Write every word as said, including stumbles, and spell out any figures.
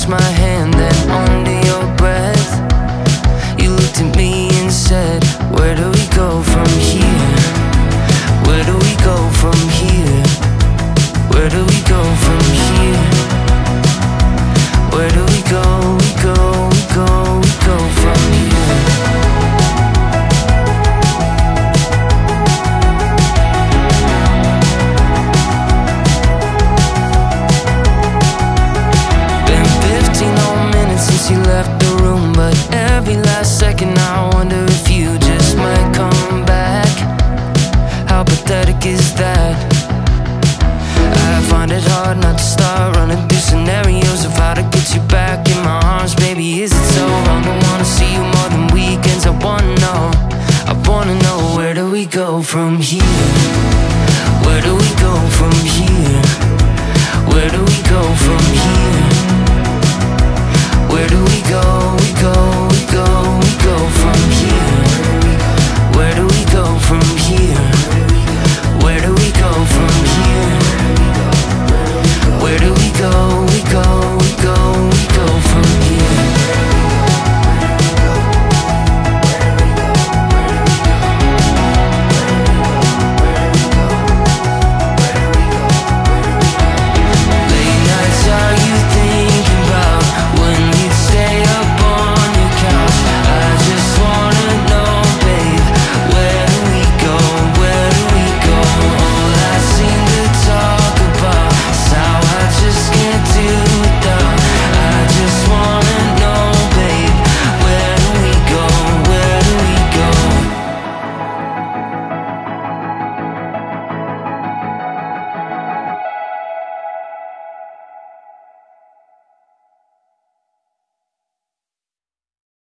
touched my hand, then under your breath you looked at me and said, where do we go from here? Where do we go from here? Where do we go from here? Where do we